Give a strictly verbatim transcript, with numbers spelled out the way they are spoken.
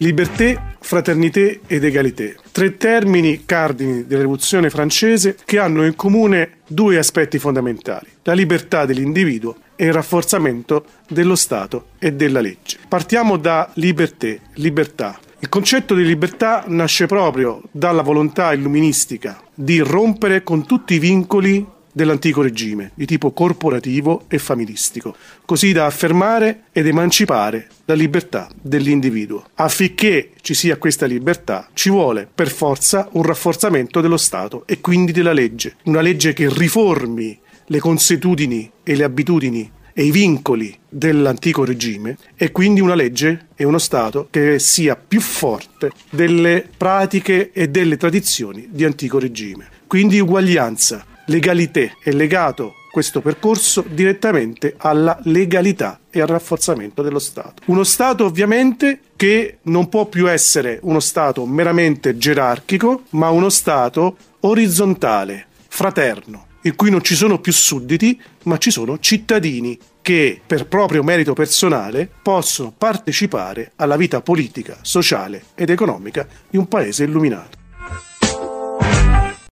Liberté, fraternité ed égalité. Tre termini cardini della rivoluzione francese che hanno in comune due aspetti fondamentali: la libertà dell'individuo e il rafforzamento dello Stato e della legge. Partiamo da liberté, libertà. Il concetto di libertà nasce proprio dalla volontà illuministica di rompere con tutti i vincoli dell'antico regime, di tipo corporativo e familistico, così da affermare ed emancipare la libertà dell'individuo. Affinché ci sia questa libertà, ci vuole per forza un rafforzamento dello Stato e quindi della legge, una legge che riformi le consuetudini e le abitudini e i vincoli dell'antico regime, e quindi una legge e uno Stato che sia più forte delle pratiche e delle tradizioni di antico regime. Quindi uguaglianza, legalité è legato questo percorso direttamente alla legalità e al rafforzamento dello Stato. Uno Stato ovviamente che non può più essere uno Stato meramente gerarchico, ma uno Stato orizzontale, fraterno, in cui non ci sono più sudditi, ma ci sono cittadini che per proprio merito personale possono partecipare alla vita politica, sociale ed economica di un paese illuminato.